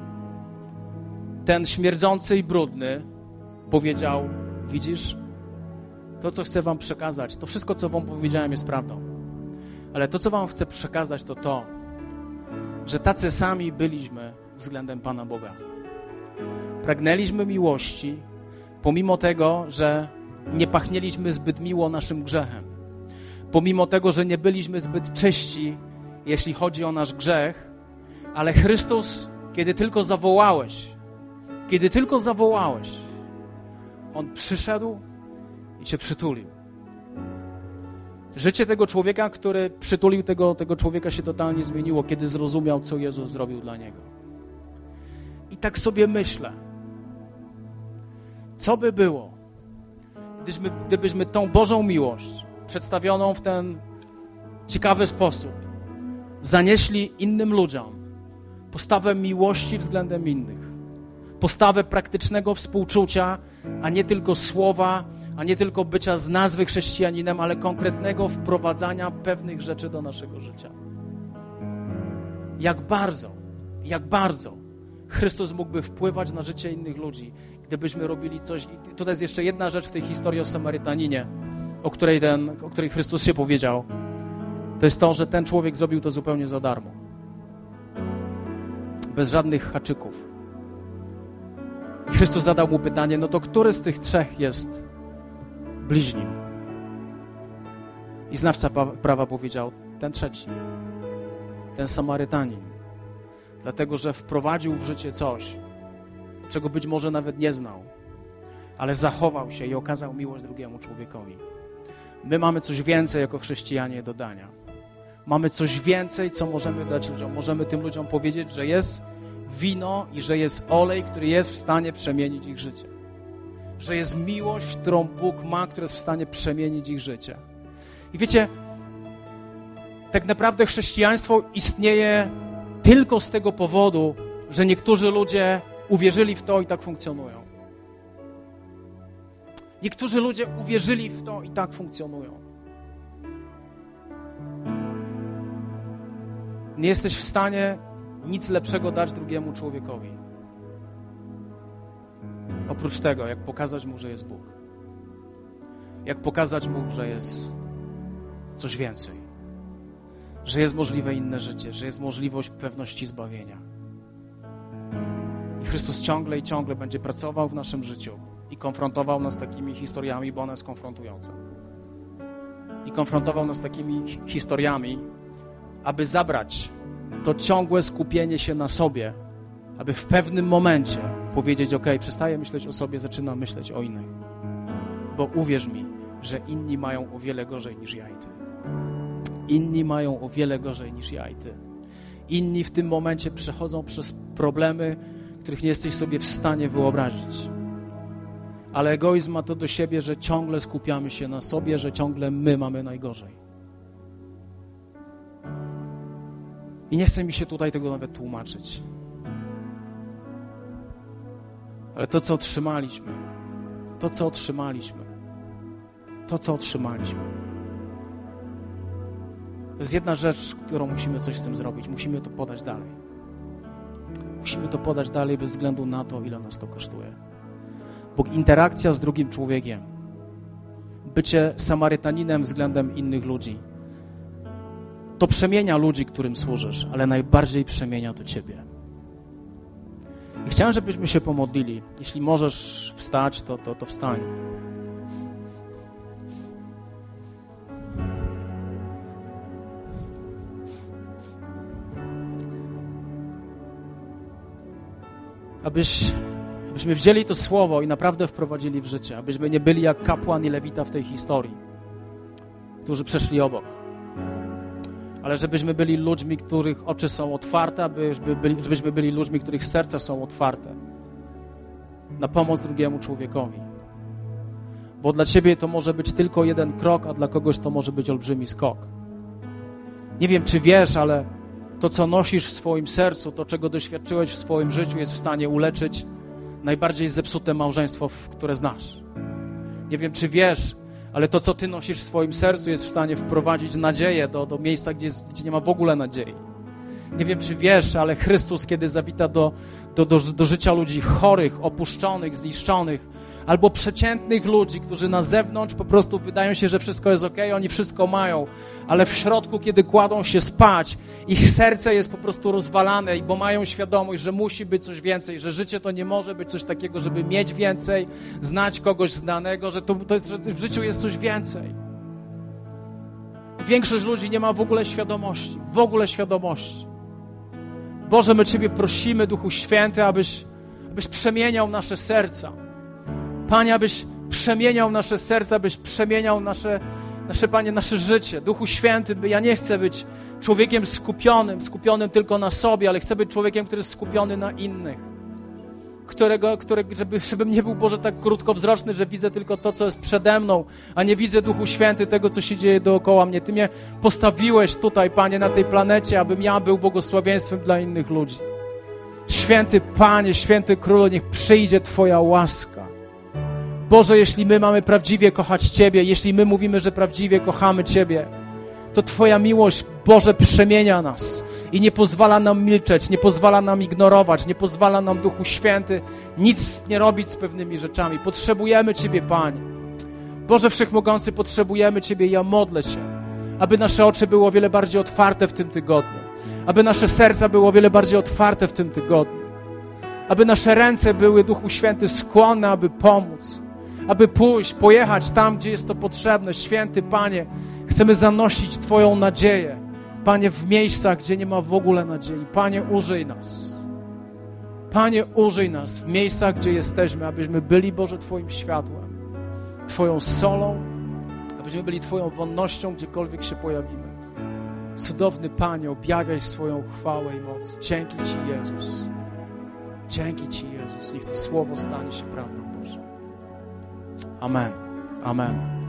ten śmierdzący i brudny, powiedział, widzisz, to, co chcę wam przekazać, to wszystko, co wam powiedziałem, jest prawdą. Ale to, co wam chcę przekazać, to to, że tacy sami byliśmy względem Pana Boga. Pragnęliśmy miłości, pomimo tego, że nie pachnieliśmy zbyt miło naszym grzechem. Pomimo tego, że nie byliśmy zbyt czyści, jeśli chodzi o nasz grzech, ale Chrystus, kiedy tylko zawołałeś, kiedy tylko zawołałeś, On przyszedł i cię przytulił. Życie tego człowieka, który przytulił tego, tego człowieka, się totalnie zmieniło, kiedy zrozumiał, co Jezus zrobił dla niego. I tak sobie myślę, co by było, gdybyśmy, gdybyśmy tą Bożą miłość przedstawioną w ten ciekawy sposób zanieśli innym ludziom, postawę miłości względem innych, postawę praktycznego współczucia, a nie tylko słowa, a nie tylko bycia z nazwy chrześcijaninem, ale konkretnego wprowadzania pewnych rzeczy do naszego życia. Jak bardzo, jak bardzo Chrystus mógłby wpływać na życie innych ludzi, gdybyśmy robili coś. I tutaj jest jeszcze jedna rzecz w tej historii o Samarytaninie, o której, ten, o której Chrystus się powiedział. To jest to, że ten człowiek zrobił to zupełnie za darmo. Bez żadnych haczyków. I Chrystus zadał mu pytanie, no to który z tych trzech jest bliźnim? I znawca prawa powiedział, ten trzeci, ten Samarytanin. Dlatego, że wprowadził w życie coś, czego być może nawet nie znał, ale zachował się i okazał miłość drugiemu człowiekowi. My mamy coś więcej jako chrześcijanie do dania. Mamy coś więcej, co możemy dać ludziom. Możemy tym ludziom powiedzieć, że jest wino i że jest olej, który jest w stanie przemienić ich życie. Że jest miłość, którą Bóg ma, która jest w stanie przemienić ich życie. I wiecie, tak naprawdę chrześcijaństwo istnieje tylko z tego powodu, że niektórzy ludzie uwierzyli w to i tak funkcjonują. Niektórzy ludzie uwierzyli w to i tak funkcjonują. Nie jesteś w stanie nic lepszego dać drugiemu człowiekowi. Oprócz tego, jak pokazać mu, że jest Bóg. Jak pokazać mu, że jest coś więcej. Że jest możliwe inne życie, że jest możliwość pewności zbawienia. I Chrystus ciągle i ciągle będzie pracował w naszym życiu i konfrontował nas takimi historiami, bo ona jest konfrontująca. I konfrontował nas takimi historiami, aby zabrać to ciągłe skupienie się na sobie, aby w pewnym momencie powiedzieć, ok, przestaję myśleć o sobie, zaczynam myśleć o innych. Bo uwierz mi, że inni mają o wiele gorzej niż ja i ty. Inni mają o wiele gorzej niż ja i ty. Inni w tym momencie przechodzą przez problemy, których nie jesteś sobie w stanie wyobrazić. Ale egoizm ma to do siebie, że ciągle skupiamy się na sobie, że ciągle my mamy najgorzej. I nie chce mi się tutaj tego nawet tłumaczyć. Ale to, co otrzymaliśmy, to, co otrzymaliśmy, to, co otrzymaliśmy, to jest jedna rzecz, którą musimy coś z tym zrobić. Musimy to podać dalej. Musimy to podać dalej bez względu na to, ile nas to kosztuje. Bo interakcja z drugim człowiekiem, bycie Samarytaninem względem innych ludzi, to przemienia ludzi, którym służysz, ale najbardziej przemienia to ciebie. I chciałem, żebyśmy się pomodlili. Jeśli możesz wstać, to, to, to wstań. Abyś, abyśmy wzięli to słowo i naprawdę wprowadzili w życie. Abyśmy nie byli jak kapłan i lewita w tej historii, którzy przeszli obok. Ale żebyśmy byli ludźmi, których oczy są otwarte, abyśmy byli, żebyśmy byli ludźmi, których serca są otwarte na pomoc drugiemu człowiekowi. Bo dla ciebie to może być tylko jeden krok, a dla kogoś to może być olbrzymi skok. Nie wiem, czy wiesz, ale to, co nosisz w swoim sercu, to, czego doświadczyłeś w swoim życiu, jest w stanie uleczyć najbardziej zepsute małżeństwo, które znasz. Nie wiem, czy wiesz, ale to, co ty nosisz w swoim sercu, jest w stanie wprowadzić nadzieję do, do miejsca, gdzie, jest, gdzie nie ma w ogóle nadziei. Nie wiem, czy wiesz, ale Chrystus, kiedy zawita do, do, do, do życia ludzi chorych, opuszczonych, zniszczonych, albo przeciętnych ludzi, którzy na zewnątrz po prostu wydają się, że wszystko jest okej, oni wszystko mają, ale w środku, kiedy kładą się spać, ich serce jest po prostu rozwalane, bo mają świadomość, że musi być coś więcej, że życie to nie może być coś takiego, żeby mieć więcej, znać kogoś znanego, że, to, to jest, że w życiu jest coś więcej. Większość ludzi nie ma w ogóle świadomości, w ogóle świadomości. Boże, my Ciebie prosimy, Duchu Święty, abyś, abyś przemieniał nasze serca. Panie, abyś przemieniał nasze serca, abyś przemieniał nasze, nasze, Panie, nasze życie. Duchu Święty, ja nie chcę być człowiekiem skupionym, skupionym tylko na sobie, ale chcę być człowiekiem, który jest skupiony na innych. Którego, który, żeby, żebym nie był, Boże, tak krótkowzroczny, że widzę tylko to, co jest przede mną, a nie widzę, Duchu Święty, tego, co się dzieje dookoła mnie. Ty mnie postawiłeś tutaj, Panie, na tej planecie, abym ja był błogosławieństwem dla innych ludzi. Święty Panie, Święty Królu, niech przyjdzie Twoja łaska. Boże, jeśli my mamy prawdziwie kochać Ciebie, jeśli my mówimy, że prawdziwie kochamy Ciebie, to Twoja miłość, Boże, przemienia nas i nie pozwala nam milczeć, nie pozwala nam ignorować, nie pozwala nam, Duchu Święty, nic nie robić z pewnymi rzeczami. Potrzebujemy Ciebie, Panie. Boże Wszechmogący, potrzebujemy Ciebie i ja modlę się, aby nasze oczy były o wiele bardziej otwarte w tym tygodniu, aby nasze serca były o wiele bardziej otwarte w tym tygodniu, aby nasze ręce były, Duchu Święty, skłonne, aby pomóc, aby pójść, pojechać tam, gdzie jest to potrzebne. Święty Panie, chcemy zanosić Twoją nadzieję, Panie, w miejscach, gdzie nie ma w ogóle nadziei. Panie, użyj nas. Panie, użyj nas w miejscach, gdzie jesteśmy, abyśmy byli, Boże, Twoim światłem, Twoją solą, abyśmy byli Twoją wonnością, gdziekolwiek się pojawimy. Cudowny Panie, objawiaj swoją chwałę i moc. Dzięki Ci, Jezus. Dzięki Ci, Jezus. Niech to słowo stanie się prawdą, Boże. Amen. Amen.